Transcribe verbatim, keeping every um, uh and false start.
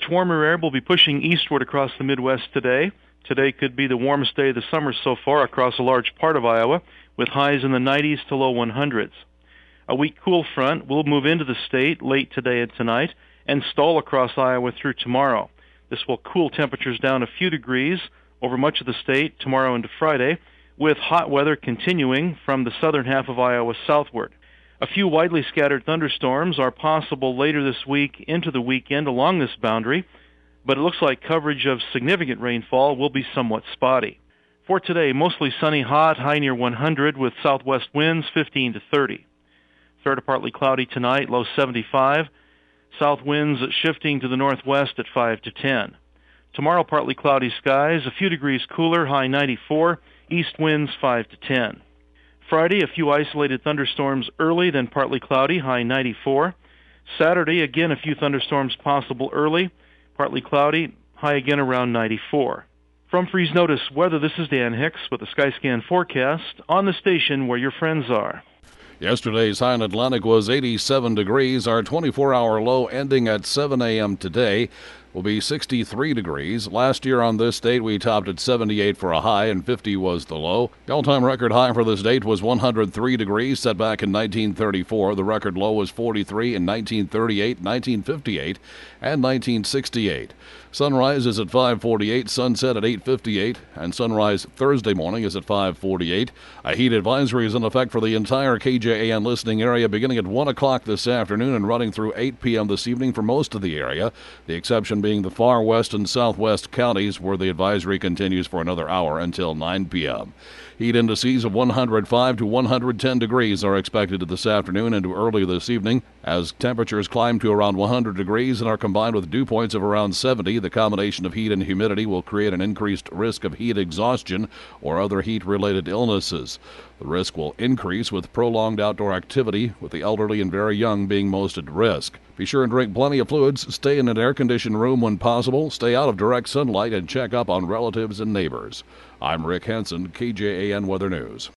Much warmer air will be pushing eastward across the Midwest today. Today could be the warmest day of the summer so far across a large part of Iowa, with highs in the nineties to low hundreds. A weak cool front will move into the state late today and tonight and stall across Iowa through tomorrow. This will cool temperatures down a few degrees over much of the state tomorrow into Friday, with hot weather continuing from the southern half of Iowa southward. A few widely scattered thunderstorms are possible later this week into the weekend along this boundary, but it looks like coverage of significant rainfall will be somewhat spotty. For today, mostly sunny, hot, high near one hundred with southwest winds fifteen to thirty. Fair to partly cloudy tonight, low seventy-five. South winds shifting to the northwest at five to ten. Tomorrow, partly cloudy skies, a few degrees cooler, high ninety-four. East winds five to ten. Friday, a few isolated thunderstorms early, then partly cloudy, high ninety-four. Saturday, again, a few thunderstorms possible early, partly cloudy, high again around ninety-four. From Freeze Notice Weather, this is Dan Hicks with the Skyscan forecast on the station where your friends are. Yesterday's high in Atlantic was eighty-seven degrees. Our twenty-four hour low ending at seven a.m. today will be sixty-three degrees. Last year on this date, we topped at seventy-eight for a high and fifty was the low. The all-time record high for this date was one hundred three degrees, set back in nineteen thirty-four. The record low was forty-three in nineteen thirty-eight, nineteen fifty-eight, and nineteen sixty-eight. Sunrise is at five forty-eight, sunset at eight fifty-eight, and sunrise Thursday morning is at five forty-eight. A heat advisory is in effect for the entire K J A N listening area beginning at one o'clock this afternoon and running through eight p.m. this evening for most of the area, the exception being the far west and southwest counties where the advisory continues for another hour until nine p.m. Heat indices of one hundred five to one hundred ten degrees are expected this afternoon into early this evening as temperatures climb to around one hundred degrees and are combined with dew points of around seventy. The combination of heat and humidity will create an increased risk of heat exhaustion or other heat-related illnesses. The risk will increase with prolonged outdoor activity, with the elderly and very young being most at risk. Be sure and drink plenty of fluids, stay in an air-conditioned room when possible, stay out of direct sunlight, and check up on relatives and neighbors. I'm Rick Henson, K J A N Weather News.